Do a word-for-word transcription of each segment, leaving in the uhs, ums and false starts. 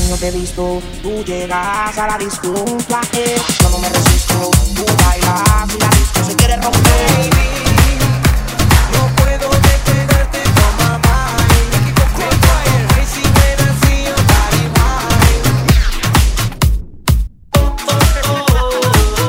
Años te he visto, tú llegas a la disco, un placer. Yo no me resisto, tú bailas y la disco se quiere romper. No puedo detenerte from my mind. Me pongo crazy when I see your body wine. Oh, oh, oh.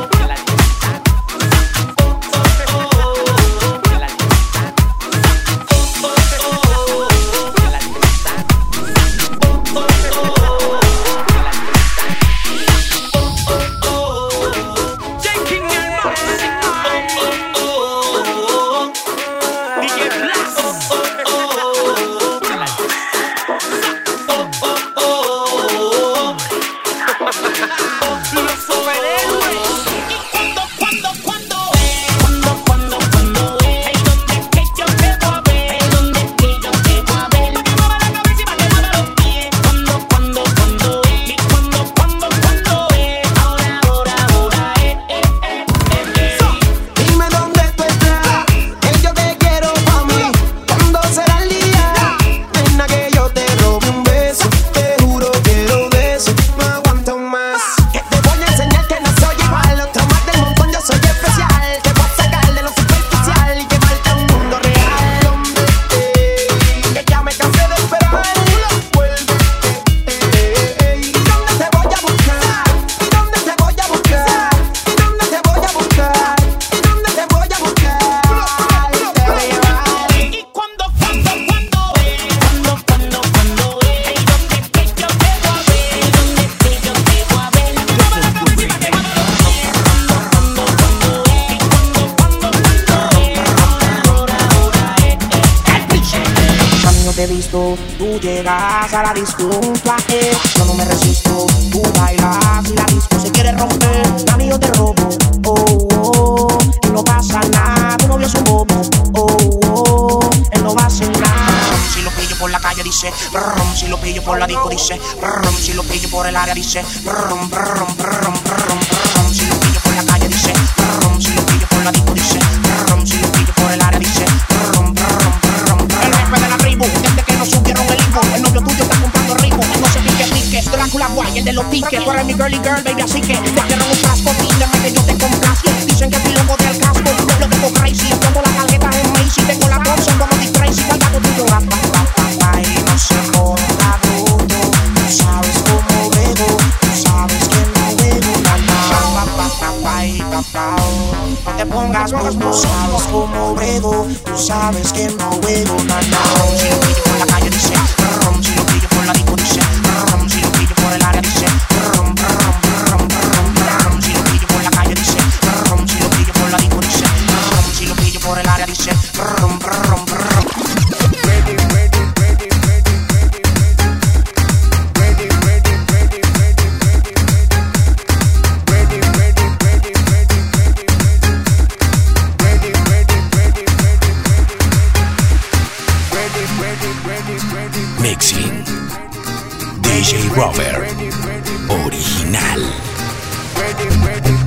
Te he visto, tú llegas a la disco, un placer. Yo no me resisto, tú bailas y la disco se quiere romper. Mami, yo te robo, oh, oh, y no pasa nada, tu novio es un bobo, oh, oh, él no va a hacer nada. Si lo pillo por la calle dice, brum, si lo pillo por la disco dice, brum, si lo pillo por el área dice, brum, brum, brum, brum, brum, si lo pillo por la calle dice, brum, si lo pillo por la disco dice, brum, si lo pillo por el área dice, brum, brum, brum, brum. El jefe de la tribu, desde que nos subieron el hijo, el novio tuyo está comprando ritmo, no se pique piques, Drácula guay, el de los piques, tú eres mi girly girl, baby, así que te quiero un frasco, dime que yo te complazco, dicen que estoy loco del casco, yo lo tengo crazy, pongo las tarjetas en Macy, tengo la Thompson como Dick Tracy, cuál gato tuyo, rapa, rapa, ay, no se joda, bruto, tú sabes cómo bebo, tú sabes que no bebo, nada, papá, papá, y papá, no te pongas vos, tú sabes cómo bebo, tú sabes que no bebo, nada, si lo pillo por la calle dice, rum, si lo pillo por la disco dice, rum, si lo pillo por el área dice, rum, rum, rum, rum, rum, si lo pillo por la calle dice, rum, si lo pillo por la disco dice, rum, si lo pillo por el área dice, rum, rum, rum. Ready, ready, ready, ready, ready, ready, ready, ready, ready, ready, ready, ready, Mixing D J Robert Original. ready, ready.